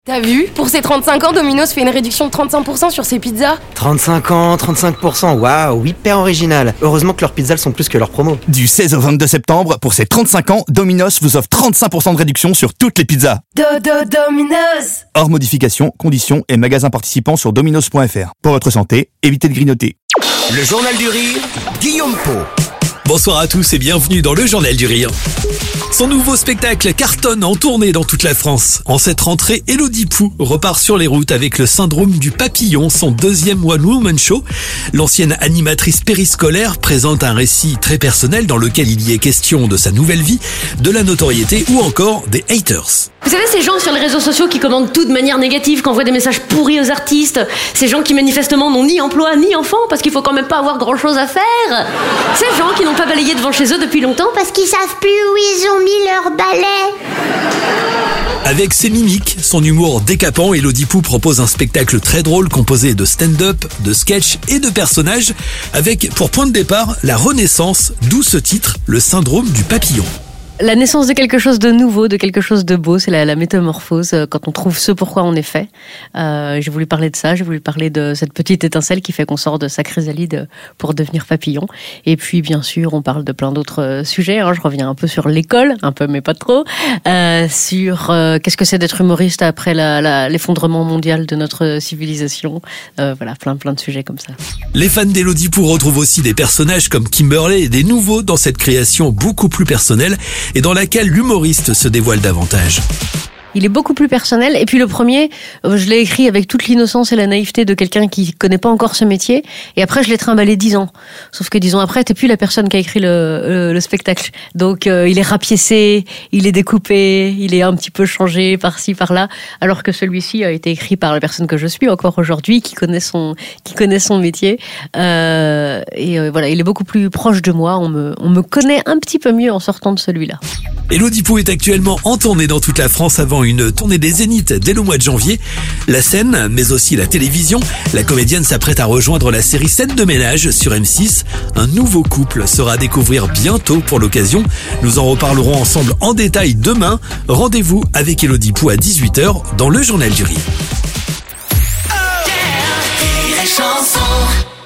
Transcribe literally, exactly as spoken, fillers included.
T'as vu? Pour ses trente-cinq ans, Domino's fait une réduction de trente-cinq pour cent sur ses pizzas. trente-cinq ans, trente-cinq pour cent, waouh, hyper original. Heureusement que leurs pizzas sont plus que leurs promos. Du seize au vingt-deux septembre, pour ses trente-cinq ans, Domino's vous offre trente-cinq pour cent de réduction sur toutes les pizzas. Dodo Domino's. Hors modification, conditions et magasins participants sur dominos point f r. Pour votre santé, évitez de grignoter. Le Journal du Rire, Guillaume Pau. Bonsoir à tous et bienvenue dans le Journal du Rire. Son nouveau spectacle cartonne en tournée dans toute la France. En cette rentrée, Elodie Pou repart sur les routes avec le syndrome du papillon, son deuxième one-woman show. L'ancienne animatrice périscolaire présente un récit très personnel dans lequel il y est question de sa nouvelle vie, de la notoriété ou encore des haters. Vous savez, ces gens sur les réseaux sociaux qui commentent tout de manière négative, qui envoient des messages pourris aux artistes, ces gens qui manifestement n'ont ni emploi ni enfant parce qu'il faut quand même pas avoir grand chose à faire, ces gens qui n'ont pas balayé devant chez eux depuis longtemps parce qu'ils savent plus où ils ont mis leur balai. Avec ses mimiques, son humour décapant, Elodie Pou propose un spectacle très drôle composé de stand-up, de sketch et de personnages, avec pour point de départ la renaissance, d'où ce titre, le syndrome du papillon. La naissance de quelque chose de nouveau, de quelque chose de beau, c'est la, la métamorphose, quand on trouve ce pourquoi on est fait. Euh, j'ai voulu parler de ça, j'ai voulu parler de cette petite étincelle qui fait qu'on sort de sa chrysalide pour devenir papillon. Et puis, bien sûr, on parle de plein d'autres sujets. Hein. Je reviens un peu sur l'école, un peu mais pas trop, euh, sur euh, qu'est-ce que c'est d'être humoriste après la, la, l'effondrement mondial de notre civilisation. Euh, voilà, plein plein de sujets comme ça. Les fans d'Elodie Pou retrouvent aussi des personnages comme Kimberley et des nouveaux dans cette création beaucoup plus personnelle et dans laquelle l'humoriste se dévoile davantage. Il est beaucoup plus personnel. Et puis le premier, je l'ai écrit avec toute l'innocence et la naïveté de quelqu'un qui connaît pas encore ce métier. Et après, je l'ai trimballé dix ans. Sauf que dix ans après, t'es plus la personne qui a écrit le, le, le spectacle. Donc, euh, il est rapiécé, il est découpé, il est un petit peu changé par-ci, par-là. Alors que celui-ci a été écrit par la personne que je suis encore aujourd'hui, qui connaît son, qui connaît son métier. Euh, et euh, voilà, il est beaucoup plus proche de moi. On me, on me connaît un petit peu mieux en sortant de celui-là. Elodie Pou est actuellement en tournée dans toute la France avant une tournée des Zéniths dès le mois de janvier. La scène, mais aussi la télévision, la comédienne s'apprête à rejoindre la série Scène de ménage sur M six. Un nouveau couple sera à découvrir bientôt pour l'occasion. Nous en reparlerons ensemble en détail demain. Rendez-vous avec Elodie Pou à dix-huit heures dans le Journal du Rire. Rire et chanson.